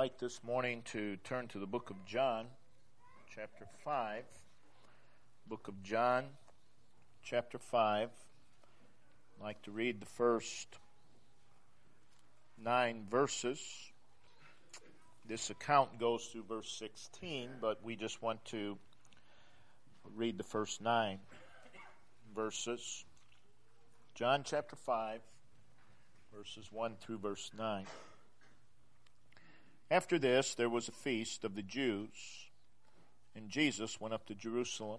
like this morning to turn to the book of John, chapter 5. Book of John, chapter 5. I'd like to read the first 9 verses. This account goes through verse 16, but we just want to read the first 9 verses. John chapter 5, verses 1 through verse 9. After this, there was a feast of the Jews, and Jesus went up to Jerusalem.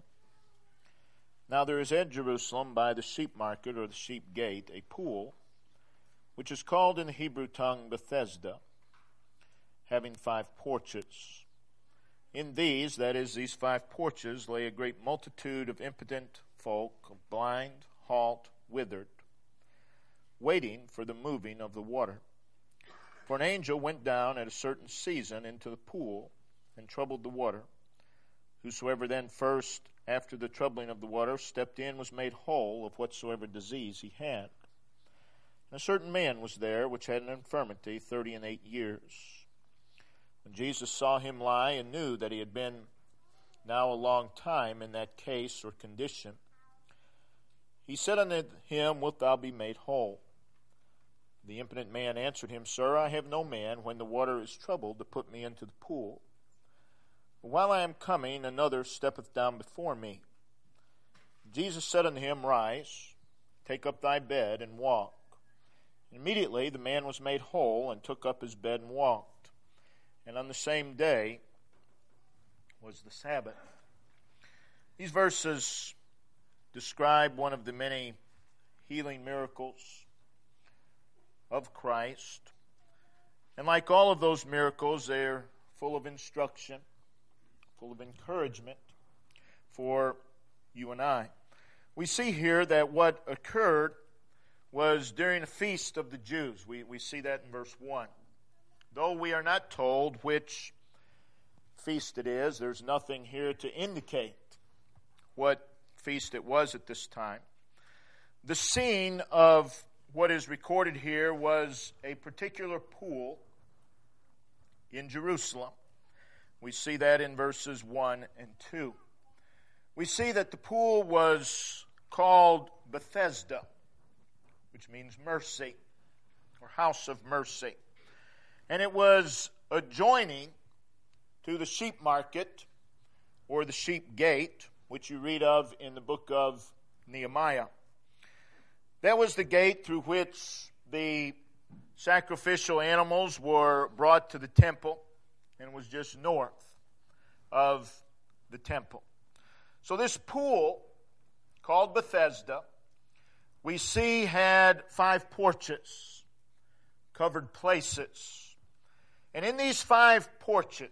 Now there is at Jerusalem by the sheep market, or the sheep gate, a pool, which is called in the Hebrew tongue Bethesda, having 5 porches. In these, that is, these 5 porches, lay a great multitude of impotent folk, blind, halt, withered, waiting for the moving of the water. For an angel went down at a certain season into the pool and troubled the water. Whosoever then first, after the troubling of the water, stepped in was made whole of whatsoever disease he had. And a certain man was there which had an infirmity 38 years. When Jesus saw him lie and knew that he had been now a long time in that case or condition, he said unto him, Wilt thou be made whole? The impotent man answered him, Sir, I have no man, when the water is troubled, to put me into the pool. But while I am coming, another steppeth down before me. Jesus said unto him, Rise, take up thy bed, and walk. And immediately the man was made whole, and took up his bed and walked. And on the same day was the Sabbath. These verses describe one of the many healing miracles of Christ. And like all of those miracles, they're full of instruction, full of encouragement for you and I. We see here that what occurred was during a feast of the Jews. We see that in verse 1. Though we are not told which feast it is, there's nothing here to indicate what feast it was at this time. The scene of what is recorded here was a particular pool in Jerusalem. We see that in verses 1 and 2. We see that the pool was called Bethesda, which means mercy, or house of mercy. And it was adjoining to the sheep market, or the sheep gate, which you read of in the book of Nehemiah. That was the gate through which the sacrificial animals were brought to the temple, and was just north of the temple. So this pool, called Bethesda, we see had 5 porches, covered places. And in these 5 porches,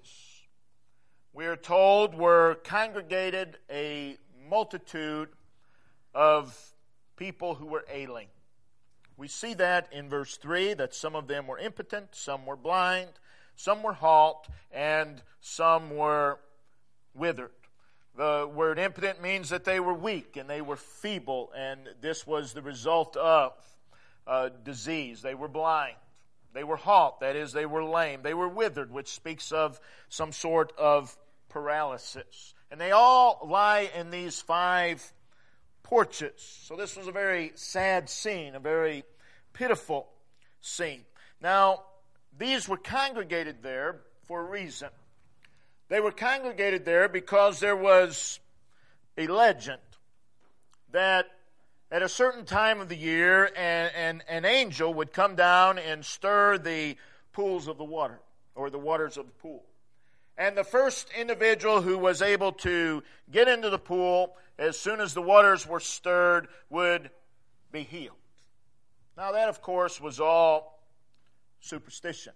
we are told, were congregated a multitude of people who were ailing. We see that in verse 3, that some of them were impotent, some were blind, some were halt, and some were withered. The word impotent means that they were weak and they were feeble, and this was the result of disease. They were blind. They were halt, that is, they were lame. They were withered, which speaks of some sort of paralysis. And they all lie in these 5 porches. So this was a very sad scene, a very pitiful scene. Now, these were congregated there for a reason. They were congregated there because there was a legend that at a certain time of the year, an angel would come down and stir the pools of the water, or the waters of the pool. And the first individual who was able to get into the pool as soon as the waters were stirred would be healed. Now that, of course, was all superstition.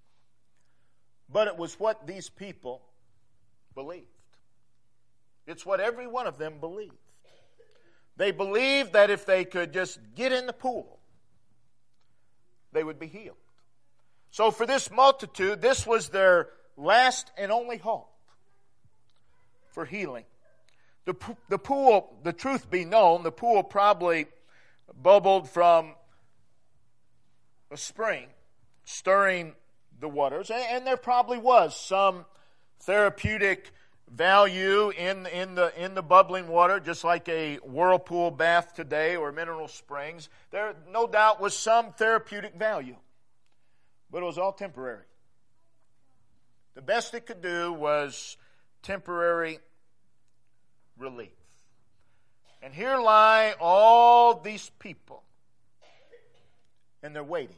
But it was what these people believed. It's what every one of them believed. They believed that if they could just get in the pool, they would be healed. So for this multitude, this was their last and only hope for healing. The pool, the truth be known, the pool probably bubbled from a spring, stirring the waters. And there probably was some therapeutic value in the bubbling water, just like a whirlpool bath today or mineral springs. There no doubt was some therapeutic value, but it was all temporary. The best it could do was temporary relief. And here lie all these people, and they're waiting.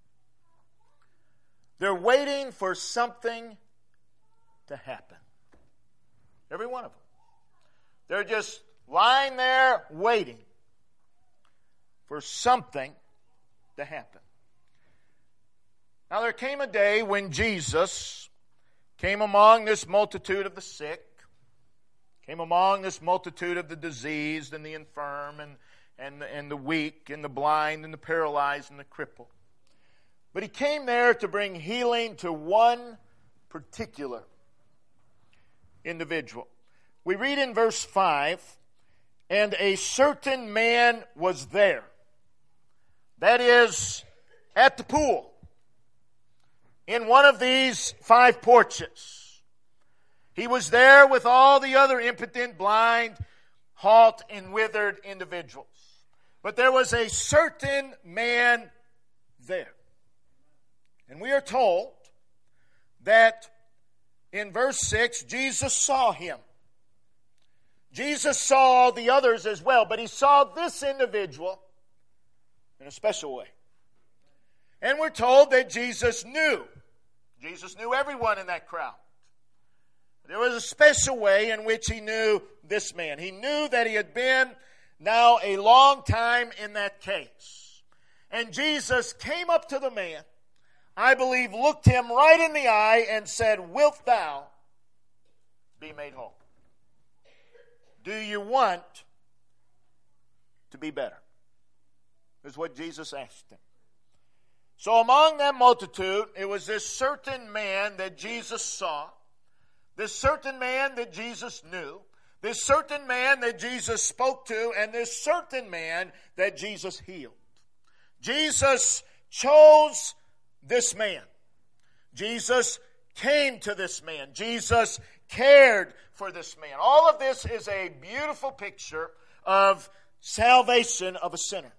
They're waiting for something to happen. Every one of them. They're just lying there waiting for something to happen. Now there came a day when Jesus came among this multitude of the sick, came among this multitude of the diseased and the infirm and the weak and the blind and the paralyzed and the crippled. But he came there to bring healing to one particular individual. We read in verse 5, and a certain man was there. That is, at the pool, in one of these 5 porches. He was there with all the other impotent, blind, halt, and withered individuals. But there was a certain man there. And we are told that in verse 6, Jesus saw him. Jesus saw all the others as well, but he saw this individual in a special way. And we're told that Jesus knew. Jesus knew everyone in that crowd. There was a special way in which he knew this man. He knew that he had been now a long time in that case. And Jesus came up to the man, I believe looked him right in the eye and said, "Wilt thou be made whole?" Do you want to be better? Is what Jesus asked him. So among that multitude, it was this certain man that Jesus saw, this certain man that Jesus knew, this certain man that Jesus spoke to, and this certain man that Jesus healed. Jesus chose this man. Jesus came to this man. Jesus cared for this man. All of this is a beautiful picture of salvation of a sinner.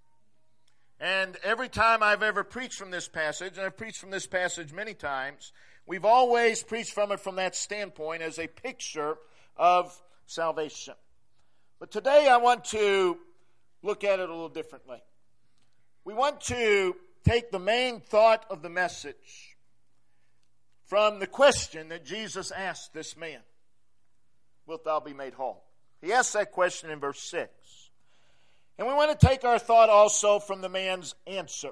And every time I've ever preached from this passage, and I've preached from this passage many times, we've always preached from it from that standpoint as a picture of salvation. But today I want to look at it a little differently. We want to take the main thought of the message from the question that Jesus asked this man. Wilt thou be made whole? He asked that question in verse 6. And we want to take our thought also from the man's answer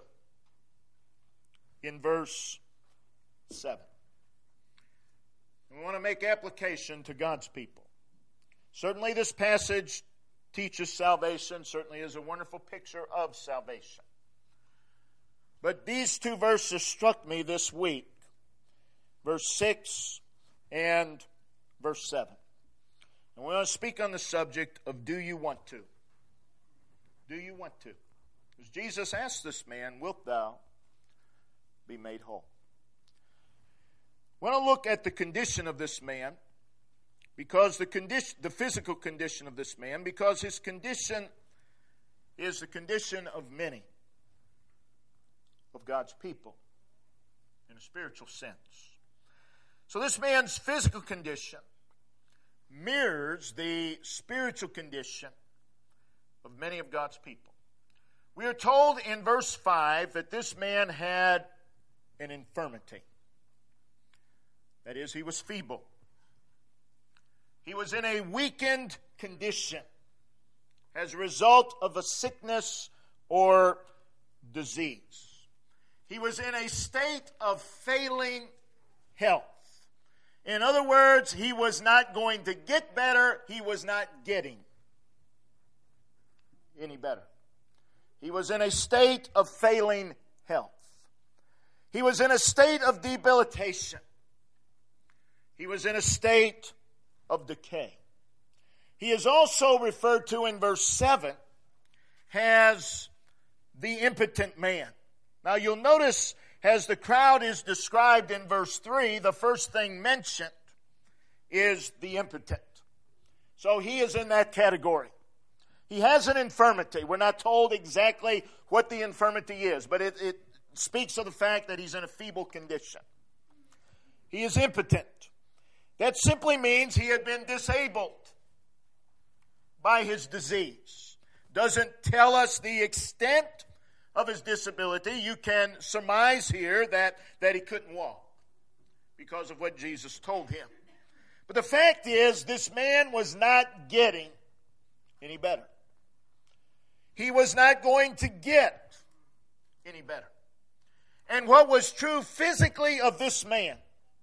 in verse 7. We want to make application to God's people. Certainly this passage teaches salvation, certainly is a wonderful picture of salvation. But these 2 verses struck me this week, verse 6 and verse 7. And we want to speak on the subject of do you want to? Do you want to? Because Jesus asked this man, wilt thou be made whole? We want to look at the condition of this man, because the physical condition of this man, because his condition is the condition of many of God's people in a spiritual sense. So this man's physical condition mirrors the spiritual condition of many of God's people. We are told in verse 5 that this man had an infirmity. That is, he was feeble. He was in a weakened condition as a result of a sickness or disease. He was in a state of failing health. In other words, he was not going to get better. He was not getting any better. He was in a state of failing health. He was in a state of debilitation. He was in a state of decay. He is also referred to in verse 7 as the impotent man. Now you'll notice as the crowd is described in verse 3, the first thing mentioned is the impotent. So he is in that category. He has an infirmity. We're not told exactly what the infirmity is, but it speaks of the fact that he's in a feeble condition. He is impotent. That simply means he had been disabled by his disease. Doesn't tell us the extent of his disability. You can surmise here that he couldn't walk because of what Jesus told him. But the fact is, this man was not getting any better. He was not going to get any better. And what was true physically of this man,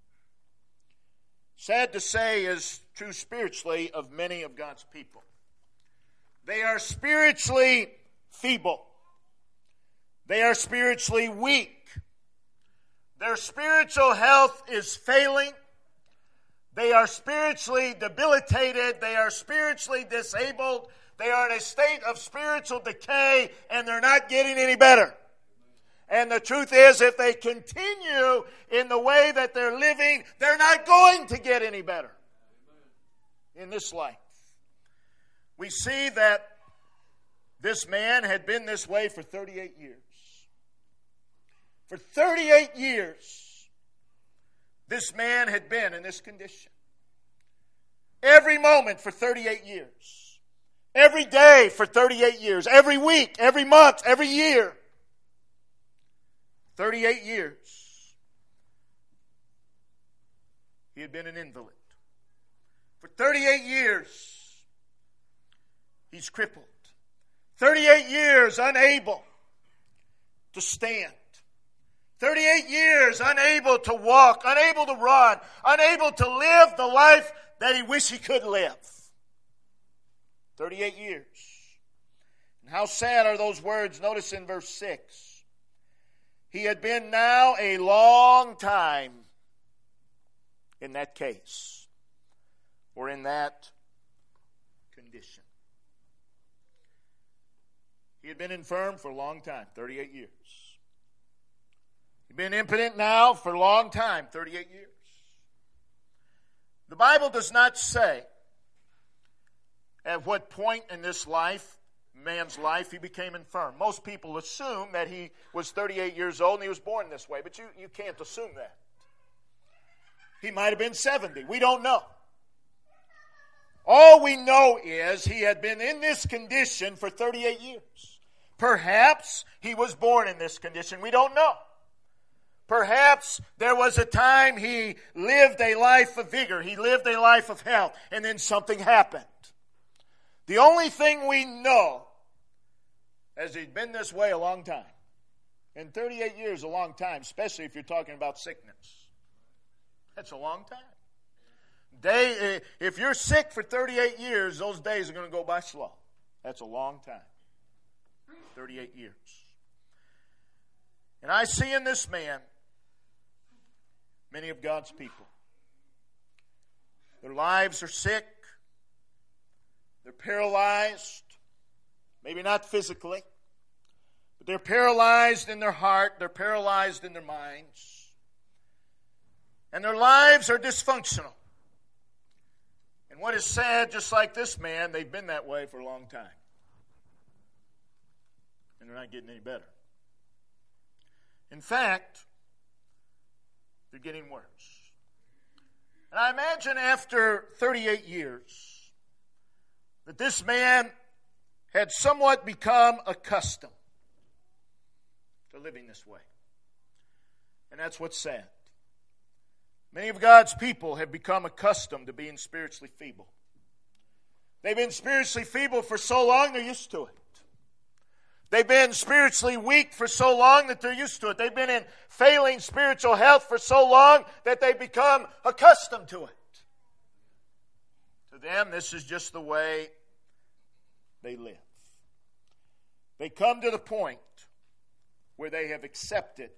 sad to say, is true spiritually of many of God's people. They are spiritually feeble. They are spiritually weak. Their spiritual health is failing. They are spiritually debilitated. They are spiritually disabled. They are in a state of spiritual decay, and they're not getting any better. And the truth is, if they continue in the way that they're living, they're not going to get any better in this life. We see that this man had been this way for 38 years. For 38 years, this man had been in this condition. Every moment for 38 years. Every day for 38 years. Every week, every month, every year. 38 years. He had been an invalid. For 38 years, he's crippled. 38 years unable to stand. 38 years unable to walk, unable to run, unable to live the life that he wished he could live. 38 years. And how sad are those words? Notice in verse 6. He had been now a long time in that case, or in that condition. He had been infirm for a long time, 38 years. He'd been impotent now for a long time, 38 years. The Bible does not say at what point in this life, man's life, he became infirm. Most people assume that he was 38 years old and he was born this way, but you can't assume that. He might have been 70. We don't know. All we know is he had been in this condition for 38 years. Perhaps he was born in this condition. We don't know. Perhaps there was a time he lived a life of vigor. He lived a life of health, and then something happened. The only thing we know is he'd been this way a long time. And 38 years is a long time, especially if you're talking about sickness. That's a long time. If you're sick for 38 years, those days are going to go by slow. That's a long time. 38 years. And I see in this man many of God's people. Their lives are sick. They're paralyzed. Maybe not physically, but they're paralyzed in their heart. They're paralyzed in their minds. And their lives are dysfunctional. And what is sad, just like this man, they've been that way for a long time. And they're not getting any better. In fact, they're getting worse. And I imagine after 38 years that this man had somewhat become accustomed to living this way. And that's what's sad. Many of God's people have become accustomed to being spiritually feeble. They've been spiritually feeble for so long they're used to it. They've been spiritually weak for so long that they're used to it. They've been in failing spiritual health for so long that they've become accustomed to it. To them, this is just the way they live. They come to the point where they have accepted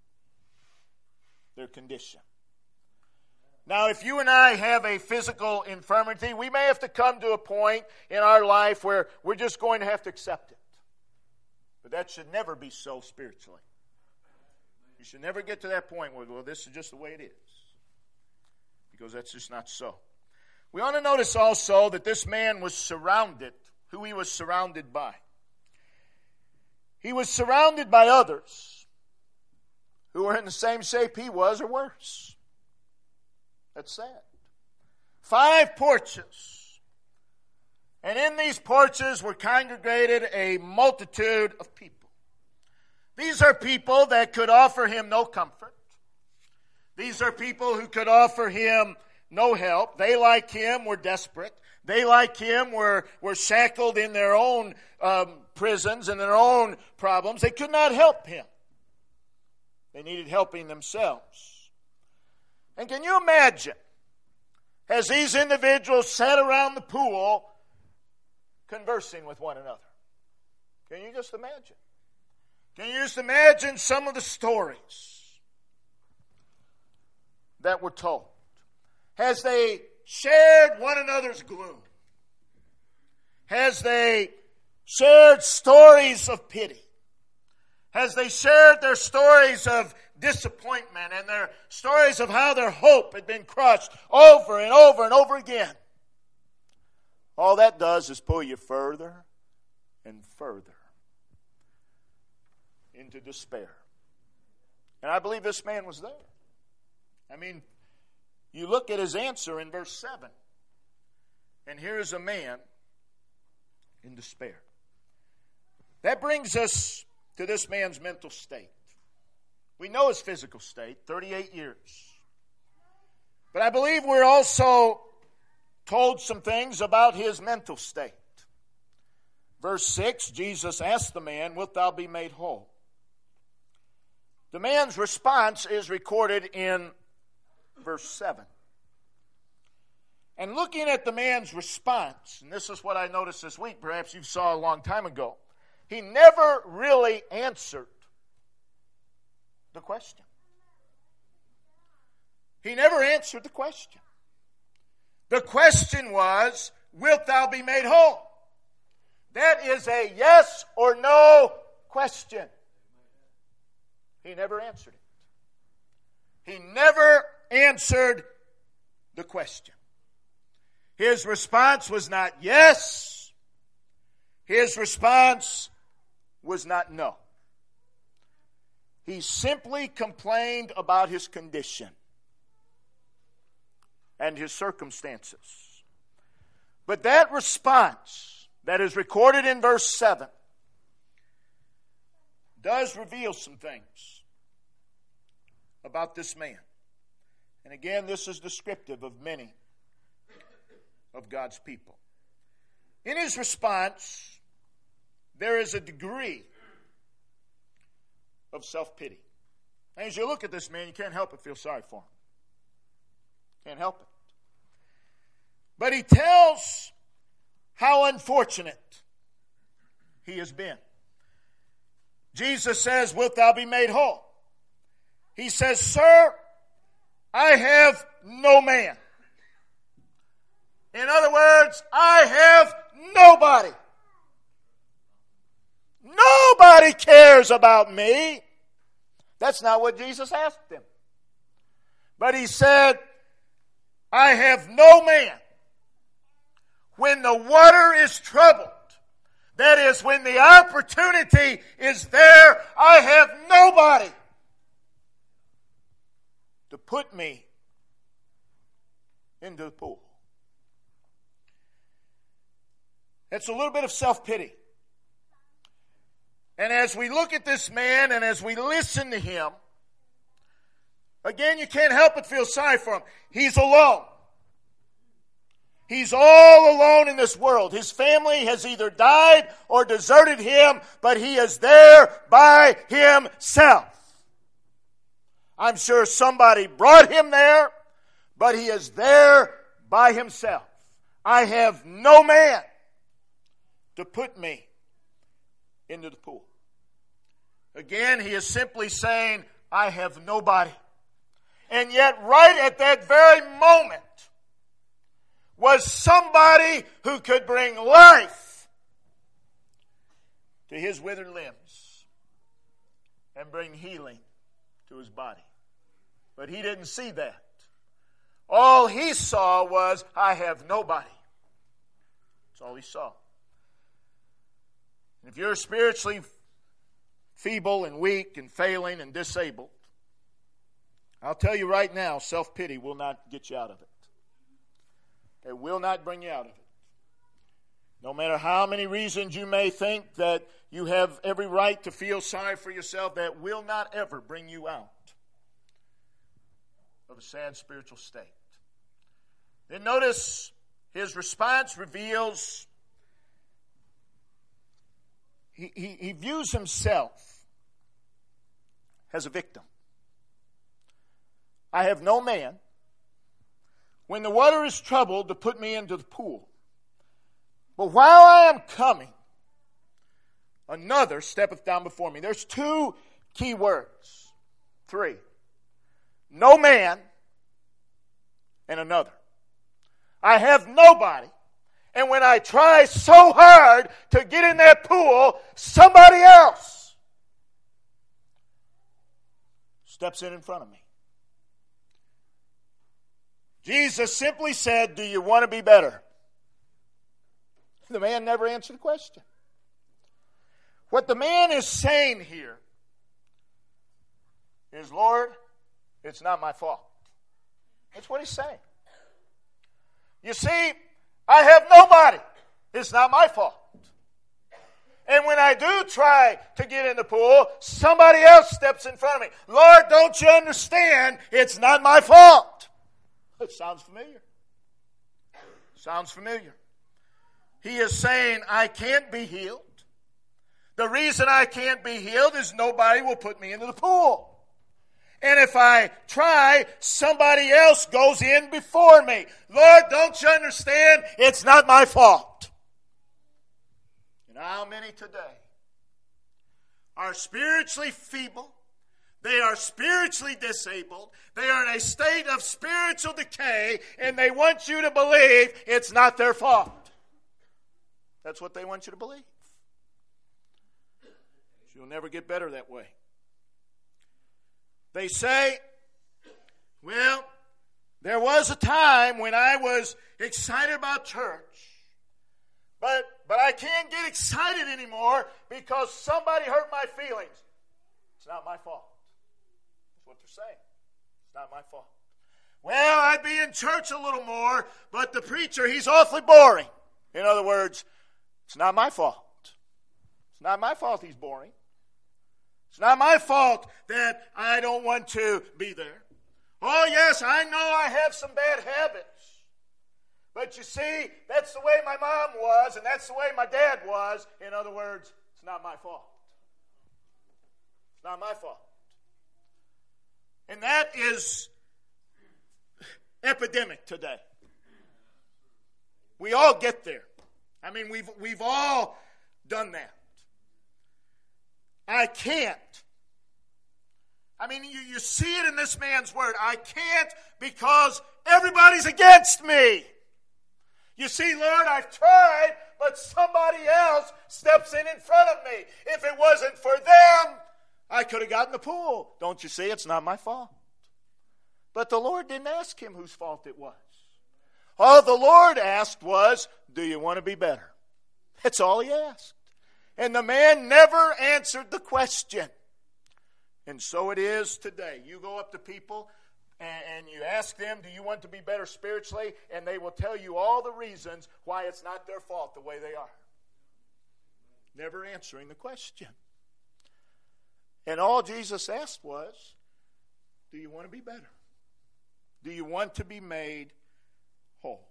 their condition. Now, if you and I have a physical infirmity, we may have to come to a point in our life where we're just going to have to accept it. But that should never be so spiritually. You should never get to that point where, well, this is just the way it is. Because that's just not so. We ought to notice also that this man was surrounded, who he was surrounded by. He was surrounded by others who were in the same shape he was or worse. That's sad. 5 porches. And in these porches were congregated a multitude of people. These are people that could offer him no comfort. These are people who could offer him no help. They, like him, were desperate. They, like him, were shackled in their own prisons and their own problems. They could not help him. They needed helping themselves. And can you imagine, as these individuals sat around the pool conversing with one another? Can you just imagine? Can you just imagine some of the stories that were told as they shared one another's gloom, as they shared stories of pity, as they shared their stories of disappointment and their stories of how their hope had been crushed over and over and over again? All that does is pull you further and further into despair. And I believe this man was there. I mean, you look at his answer in verse 7, and here is a man in despair. That brings us to this man's mental state. We know his physical state, 38 years. But I believe we're also told some things about his mental state. Verse 6, Jesus asked the man, "Wilt thou be made whole?" The man's response is recorded in verse 7. And looking at the man's response, and this is what I noticed this week, perhaps you saw a long time ago, he never really answered the question. He never answered the question. The question was, wilt thou be made whole? That is a yes or no question. He never answered it. He never answered the question. His response was not yes. His response was not no. He simply complained about his condition and his circumstances. But that response that is recorded in verse 7 does reveal some things about this man. And again, this is descriptive of many of God's people. In his response, there is a degree of self-pity. And as you look at this man, you can't help but feel sorry for him. Can't help it. But he tells how unfortunate he has been. Jesus says, "Wilt thou be made whole?" He says, "Sir, I have no man." In other words, I have nobody. Nobody cares about me. That's not what Jesus asked him. But he said, I have no man. When the water is troubled, that is, when the opportunity is there, I have nobody to put me into the pool. It's a little bit of self-pity. And as we look at this man and as we listen to him, again, you can't help but feel sorry for him. He's alone. He's all alone in this world. His family has either died or deserted him, but he is there by himself. I'm sure somebody brought him there, but he is there by himself. I have no man to put me into the pool. Again, he is simply saying, I have nobody. And yet, right at that very moment, was somebody who could bring life to his withered limbs and bring healing to his body. But he didn't see that. All he saw was, I have nobody. That's all he saw. And if you're spiritually feeble and weak and failing and disabled, I'll tell you right now, self-pity will not get you out of it. It will not bring you out of it. No matter how many reasons you may think that you have every right to feel sorry for yourself, that will not ever bring you out of a sad spiritual state. Then notice his response reveals he views himself as a victim. I have no man, when the water is troubled, to put me into the pool. But while I am coming, another steppeth down before me. There's two key words. Three. No man and another. I have nobody. And when I try so hard to get in that pool, somebody else steps in front of me. Jesus simply said, do you want to be better? The man never answered the question. What the man is saying here is, Lord, it's not my fault. That's what he's saying. You see, I have nobody. It's not my fault. And when I do try to get in the pool, somebody else steps in front of me. Lord, don't you understand? It's not my fault. It sounds familiar. Sounds familiar. He is saying, I can't be healed. The reason I can't be healed is nobody will put me into the pool. And if I try, somebody else goes in before me. Lord, don't you understand? It's not my fault. And how many today are spiritually feeble? They are spiritually disabled. They are in a state of spiritual decay, and they want you to believe it's not their fault. That's what they want you to believe. You'll never get better that way. They say, well, there was a time when I was excited about church, but I can't get excited anymore because somebody hurt my feelings. It's not my fault. That's what they're saying. It's not my fault. Well, I'd be in church a little more, but the preacher, he's awfully boring. In other words, it's not my fault. It's not my fault he's boring. It's not my fault that I don't want to be there. Oh, yes, I know I have some bad habits. But you see, that's the way my mom was, and that's the way my dad was. In other words, it's not my fault. It's not my fault. And that is epidemic today. We all get there. I mean, we've all done that. I can't. I mean, you see it in this man's word. I can't because everybody's against me. You see, Lord, I've tried, but somebody else steps in front of me. If it wasn't for them, I could have gotten the pool. Don't you see? It's not my fault. But the Lord didn't ask him whose fault it was. All the Lord asked was, do you want to be better? That's all he asked. And the man never answered the question. And so it is today. You go up to people and you ask them, do you want to be better spiritually? And they will tell you all the reasons why it's not their fault the way they are. Never answering the question. And all Jesus asked was, do you want to be better? Do you want to be made whole?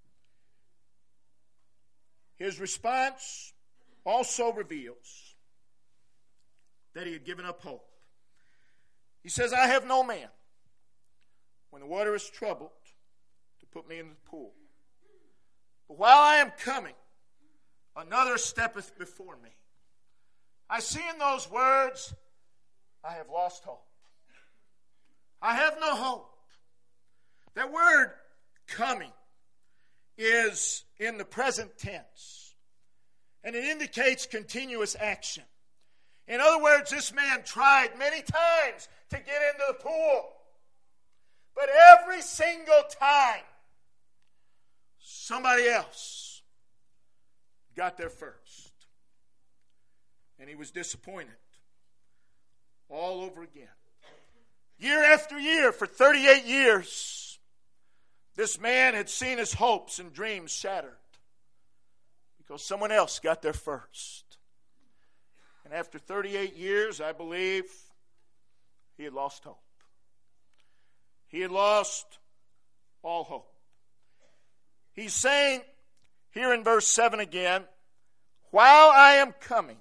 His response also reveals that he had given up hope. He says, I have no man, when the water is troubled, to put me in the pool. But while I am coming, another steppeth before me. I see in those words, I have lost hope. I have no hope. That word coming is in the present tense. And it indicates continuous action. In other words, this man tried many times to get into the pool. But every single time, somebody else got there first. And he was disappointed all over again. Year after year, for 38 years, this man had seen his hopes and dreams shattered because someone else got there first. And after 38 years, I believe he had lost hope. He had lost all hope. He's saying here in verse 7 again, while I am coming,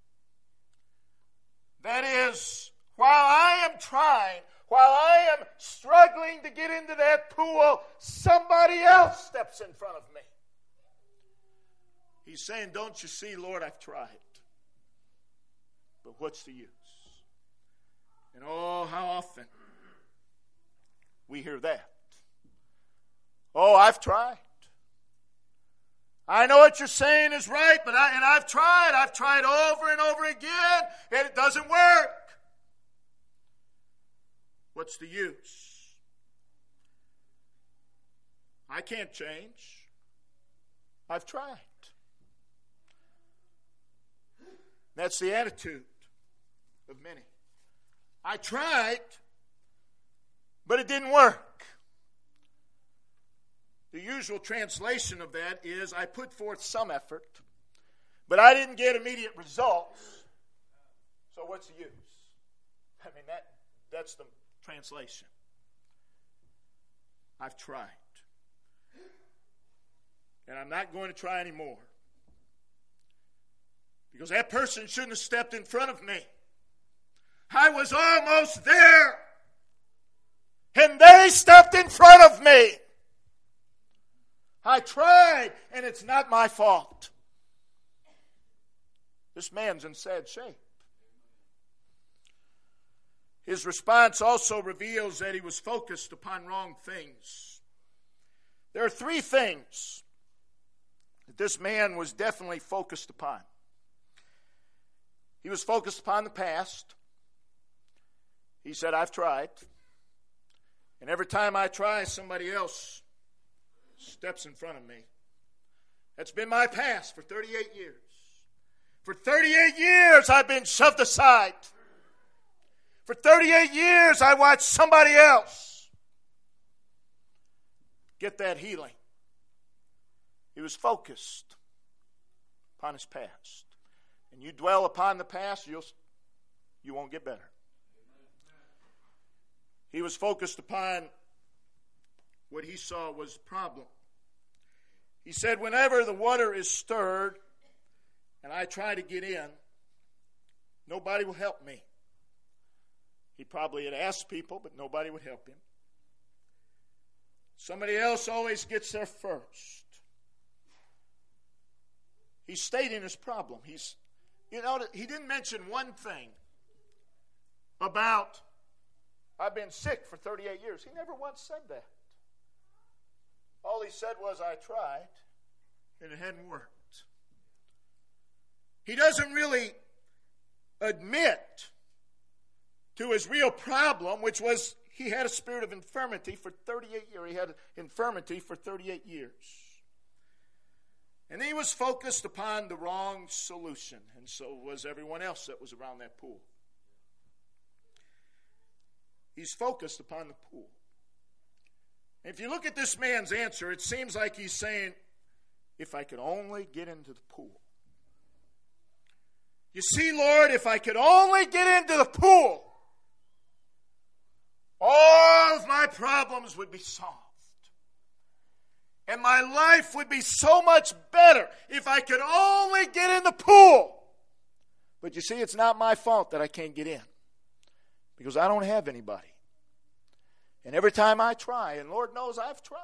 that is, while I am trying, while I am struggling to get into that pool, somebody else steps in front of me. He's saying, don't you see, Lord, I've tried. But what's the use? And oh, how often we hear that. Oh, I've tried. I know what you're saying is right, but I've tried. I've tried over and over again, and it doesn't work. What's the use? I can't change. I've tried. That's the attitude of many. I tried, but it didn't work. The usual translation of that is, I put forth some effort, but I didn't get immediate results, so what's the use? I mean, that's the translation. I've tried. And I'm not going to try anymore. Because that person shouldn't have stepped in front of me. I was almost there. And they stepped in front of me. I tried, and it's not my fault. This man's in sad shape. His response also reveals that he was focused upon wrong things. There are three things that this man was definitely focused upon. He was focused upon the past. He said, I've tried. And every time I try, somebody else steps in front of me. That's been my past for 38 years. For 38 years, I've been shoved aside. For 38 years, I watched somebody else get that healing. He was focused upon his past. And you dwell upon the past, you won't get better. He was focused upon what he saw was the problem. He said, whenever the water is stirred and I try to get in, nobody will help me. He probably had asked people, but nobody would help him. Somebody else always gets there first. He's stating his problem. He didn't mention one thing about, I've been sick for 38 years. He never once said that. All he said was, I tried, and it hadn't worked. He doesn't really admit to his real problem, which was he had a spirit of infirmity for 38 years. He had infirmity for 38 years. And he was focused upon the wrong solution, and so was everyone else that was around that pool. He's focused upon the pool. If you look at this man's answer, it seems like he's saying, if I could only get into the pool. You see, Lord, if I could only get into the pool, all of my problems would be solved. And my life would be so much better if I could only get in the pool. But you see, it's not my fault that I can't get in. Because I don't have anybody. And every time I try, and Lord knows I've tried,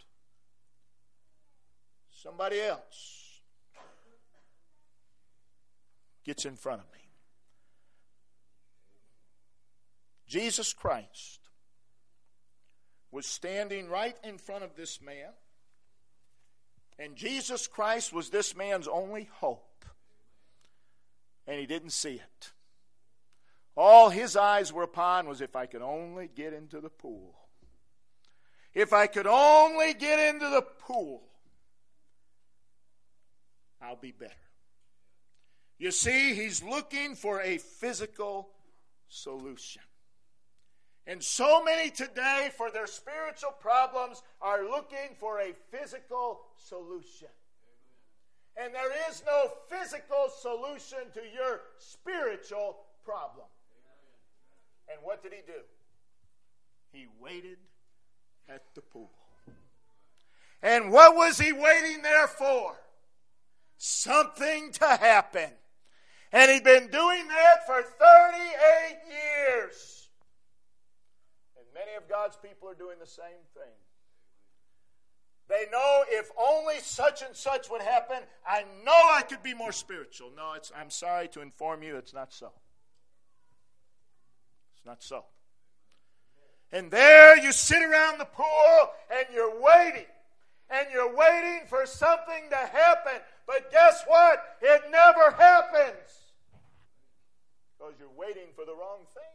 somebody else gets in front of me. Jesus Christ was standing right in front of this man. And Jesus Christ was this man's only hope. And he didn't see it. All his eyes were upon was, if I could only get into the pool. If I could only get into the pool, I'll be better. You see, he's looking for a physical solution. And so many today, for their spiritual problems, are looking for a physical solution. And there is no physical solution to your spiritual problem. And what did he do? He waited at the pool. And what was he waiting there for? Something to happen. And he'd been doing that for 38 years. And many of God's people are doing the same thing. They know if only such and such would happen, I know I could be more spiritual. No, I'm sorry to inform you, it's not so. It's not so. And there you sit around the pool and you're waiting. And you're waiting for something to happen. But guess what? It never happens. Because you're waiting for the wrong thing.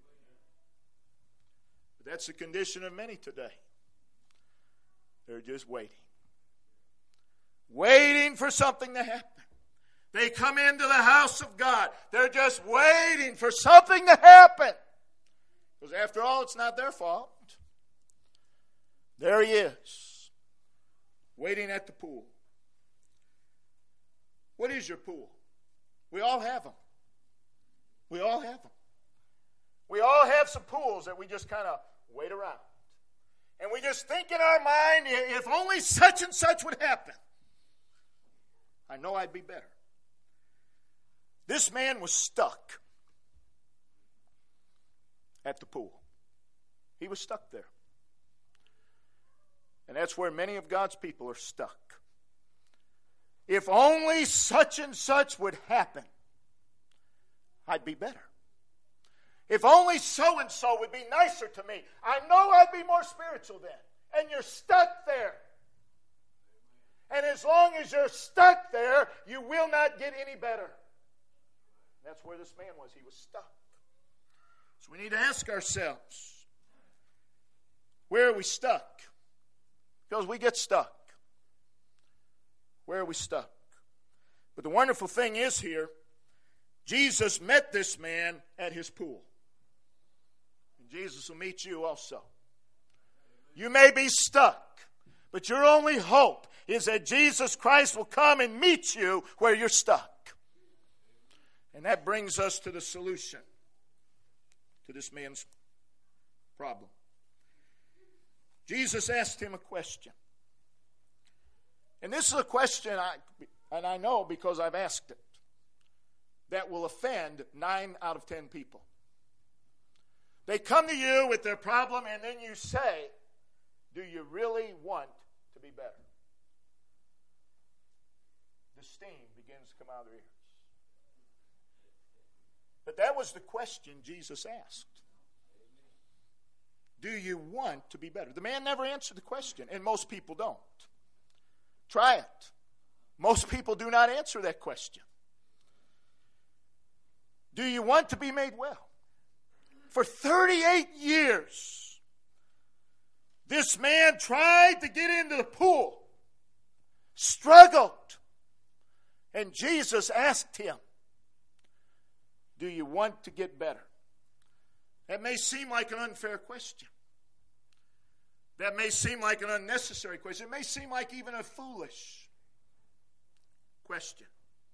But that's the condition of many today. They're just waiting. Waiting for something to happen. They come into the house of God. They're just waiting for something to happen. Because after all, it's not their fault. There he is, waiting at the pool. What is your pool? We all have them. We all have them. We all have some pools that we just kind of wait around. And we just think in our mind, if only such and such would happen, I know I'd be better. This man was stuck at the pool. He was stuck there. And that's where many of God's people are stuck. If only such and such would happen, I'd be better. If only so-and-so would be nicer to me, I know I'd be more spiritual then. And you're stuck there. And as long as you're stuck there, you will not get any better. That's where this man was. He was stuck. So we need to ask ourselves, where are we stuck? Because we get stuck. Where are we stuck? But the wonderful thing is here, Jesus met this man at his pool. And Jesus will meet you also. You may be stuck, but your only hope is that Jesus Christ will come and meet you where you're stuck. And that brings us to the solution to this man's problem. Jesus asked him a question. And this is a question, I know because I've asked it, that will offend 9 out of 10 people. They come to you with their problem and then you say, do you really want to be better? The steam begins to come out of their ears. But that was the question Jesus asked. Do you want to be better? The man never answered the question, and most people don't. Try it. Most people do not answer that question. Do you want to be made well? For 38 years, this man tried to get into the pool, struggled, and Jesus asked him, do you want to get better? That may seem like an unfair question. That may seem like an unnecessary question. It may seem like even a foolish question.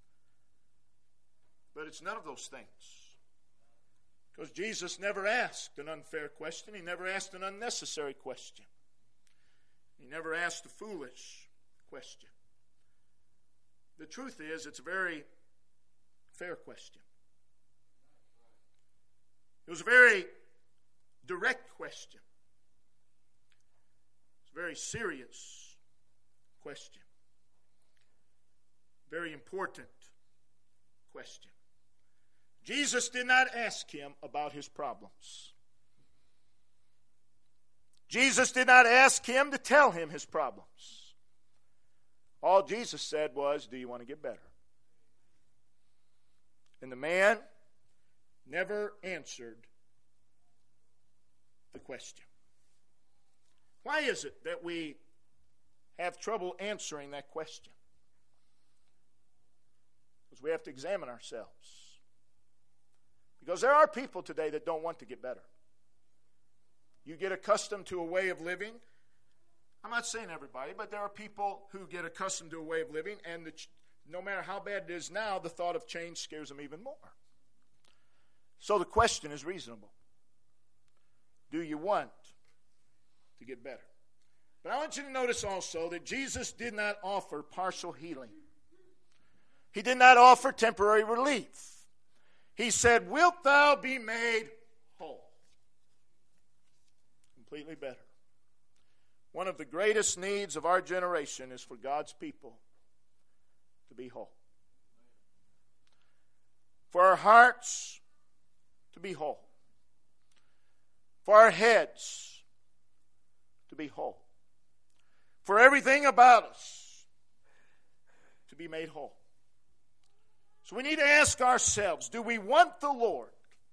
But it's none of those things. Because Jesus never asked an unfair question. He never asked an unnecessary question. He never asked a foolish question. The truth is, it's a very fair question. It was a very direct question. It's a very serious question. Very important question. Jesus did not ask him about his problems. Jesus did not ask him to tell him his problems. All Jesus said was, do you want to get better? And the man never answered the question. Why is it that we have trouble answering that question? Because we have to examine ourselves. Because there are people today that don't want to get better. You get accustomed to a way of living. I'm not saying everybody, but there are people who get accustomed to a way of living, and no matter how bad it is now, the thought of change scares them even more. So the question is reasonable. Do you want to get better? But I want you to notice also that Jesus did not offer partial healing. He did not offer temporary relief. He said, "Wilt thou be made whole?" Completely better. One of the greatest needs of our generation is for God's people to be whole. For our hearts to be whole. For our heads to be whole. For everything about us to be made whole. So we need to ask ourselves, do we want the Lord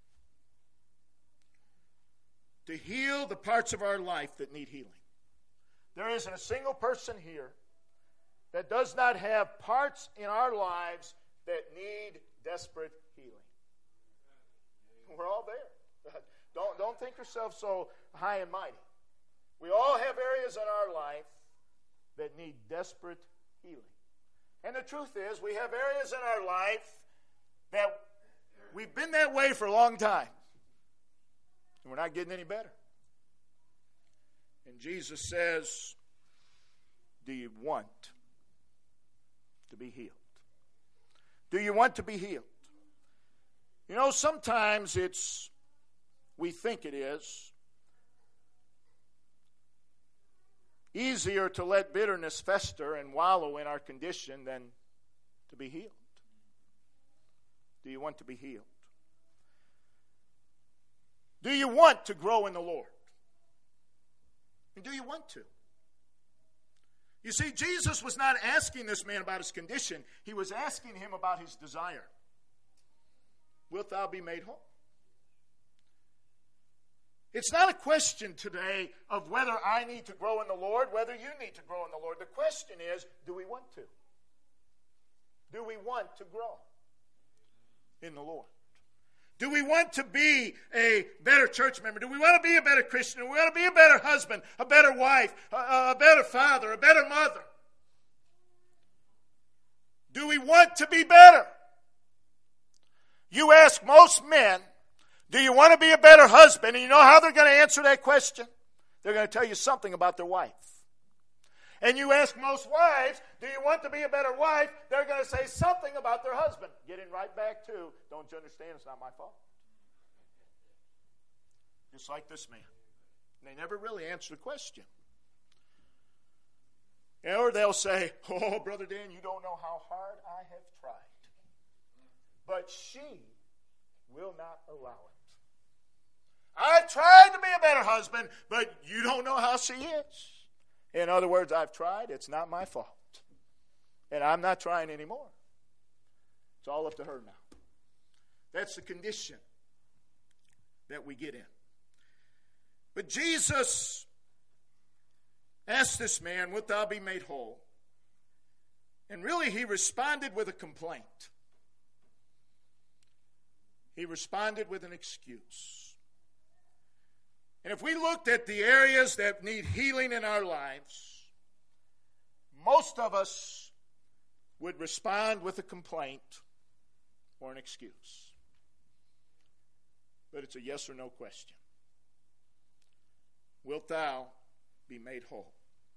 to heal the parts of our life that need healing? There isn't a single person here that does not have parts in our lives that need desperate healing. We're all there. Don't think yourself so high and mighty. We all have areas in our life that need desperate healing. And the truth is, we have areas in our life that we've been that way for a long time. And we're not getting any better. And Jesus says, do you want to be healed? Do you want to be healed? You know, sometimes we think it is easier to let bitterness fester and wallow in our condition than to be healed. Do you want to be healed? Do you want to grow in the Lord? And do you want to? You see, Jesus was not asking this man about his condition. He was asking him about his desire. Wilt thou be made whole? It's not a question today of whether I need to grow in the Lord, whether you need to grow in the Lord. The question is, do we want to? Do we want to grow in the Lord? Do we want to be a better church member? Do we want to be a better Christian? Do we want to be a better husband, a better wife, a better father, a better mother? Do we want to be better? You ask most men, do you want to be a better husband? And you know how they're going to answer that question? They're going to tell you something about their wife. And you ask most wives, do you want to be a better wife? They're going to say something about their husband. Getting right back to, don't you understand, it's not my fault. Just like this man. They never really answer the question. Or they'll say, oh, Brother Dan, you don't know how hard I have tried. But she will not allow it. I've tried to be a better husband, but you don't know how she is. In other words, I've tried. It's not my fault. And I'm not trying anymore. It's all up to her now. That's the condition that we get in. But Jesus asked this man, wilt thou be made whole? And really he responded with a complaint. He responded with an excuse. And if we looked at the areas that need healing in our lives, most of us would respond with a complaint or an excuse. But it's a yes or no question. Wilt thou be made whole?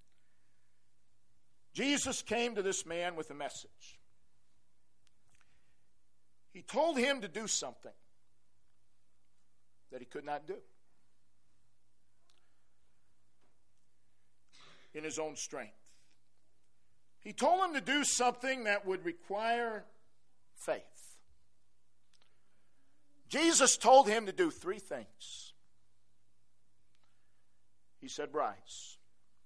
Jesus came to this man with a message. He told him to do something that he could not do in his own strength. He told him to do something that would require faith. Jesus told him to do three things. He said, rise.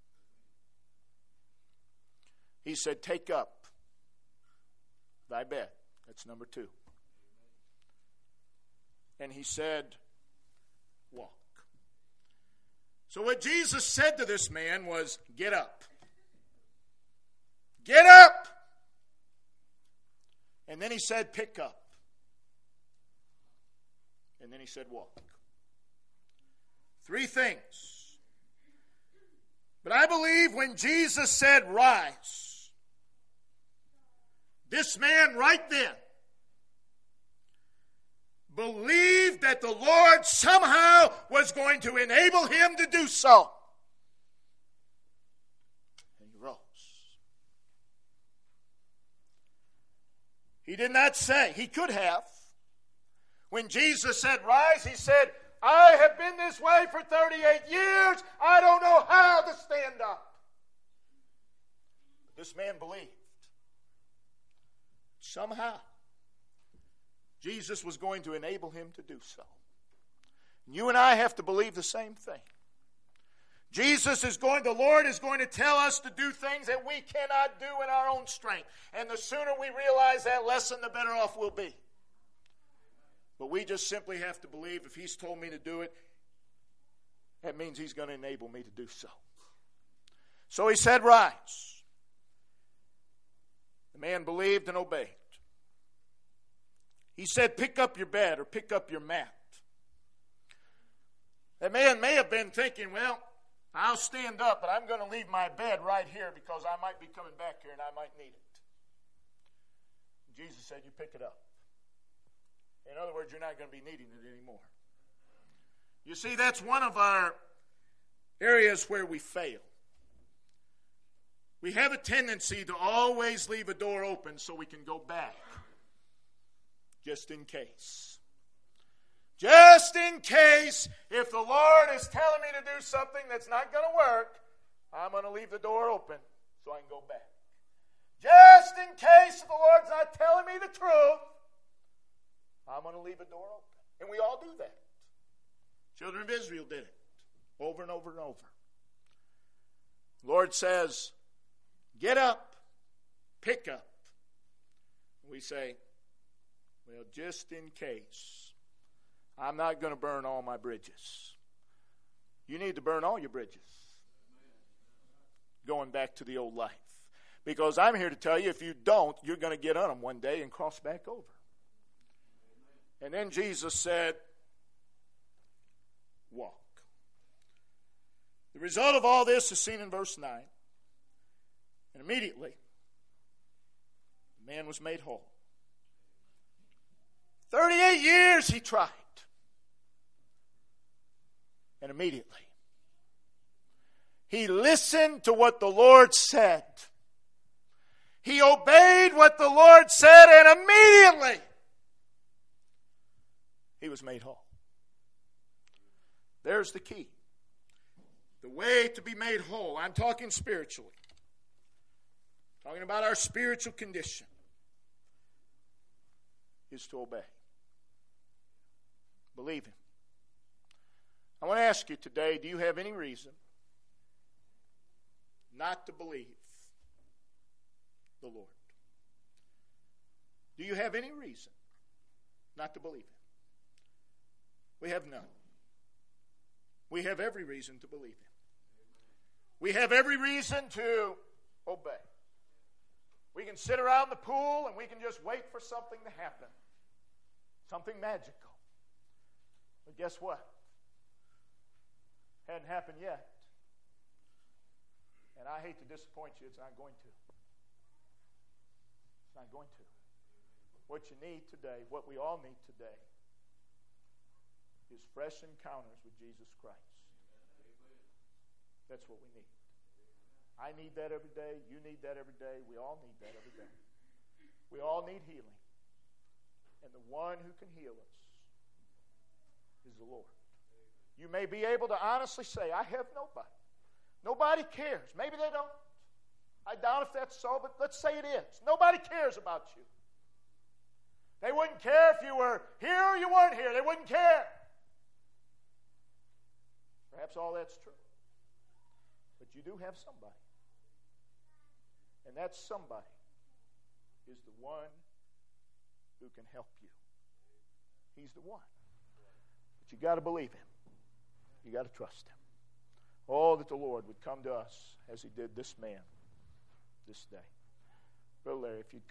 He said, take up thy bed. That's number 2. And he said, walk. So what Jesus said to this man was, get up. Get up! And then he said, pick up. And then he said, walk. 3 things. But I believe when Jesus said, rise, this man right then believed that the Lord somehow was going to enable him to do so. And he rose. He did not say, he could have. When Jesus said, rise, he said, I have been this way for 38 years. I don't know how to stand up. But this man believed. Somehow, Jesus was going to enable him to do so. And you and I have to believe the same thing. The Lord is going to tell us to do things that we cannot do in our own strength. And the sooner we realize that lesson, the better off we'll be. But we just simply have to believe if he's told me to do it, that means he's going to enable me to do so. So he said, rise. The man believed and obeyed. He said, pick up your bed or pick up your mat. That man may have been thinking, well, I'll stand up, but I'm going to leave my bed right here because I might be coming back here and I might need it. Jesus said, you pick it up. In other words, you're not going to be needing it anymore. You see, that's one of our areas where we fail. We have a tendency to always leave a door open so we can go back. Just in case. Just in case, if the Lord is telling me to do something that's not going to work, I'm going to leave the door open so I can go back. Just in case if the Lord's not telling me the truth, I'm going to leave a door open. And we all do that. Children of Israel did it over and over and over. The Lord says, get up, pick up. We say, well, just in case, I'm not going to burn all my bridges. You need to burn all your bridges. Going back to the old life. Because I'm here to tell you, if you don't, you're going to get on them one day and cross back over. And then Jesus said, walk. The result of all this is seen in verse 9. And immediately, the man was made whole. 38 years he tried. And immediately, he listened to what the Lord said. He obeyed what the Lord said, and immediately, he was made whole. There's the key. The way to be made whole. I'm talking spiritually. Talking about our spiritual condition. Is to obey. Believe him. I want to ask you today, do you have any reason not to believe the Lord? Do you have any reason not to believe him? We have none. We have every reason to believe him. We have every reason to obey. We can sit around the pool and we can just wait for something to happen. Something magical. But guess what? Hadn't happened yet. And I hate to disappoint you, it's not going to. It's not going to. What you need today, what we all need today, is fresh encounters with Jesus Christ. That's what we need. I need that every day. You need that every day. We all need that every day. We all need healing. And the one who can heal us is the Lord. You may be able to honestly say, I have nobody. Nobody cares. Maybe they don't. I doubt if that's so, but let's say it is. Nobody cares about you. They wouldn't care if you were here or you weren't here. They wouldn't care. Perhaps all that's true. But you do have somebody. And that somebody is the one who can help you. He's the one. But you got to believe him. You got to trust him. Oh, that the Lord would come to us as he did this man this day. Brother Larry, if you'd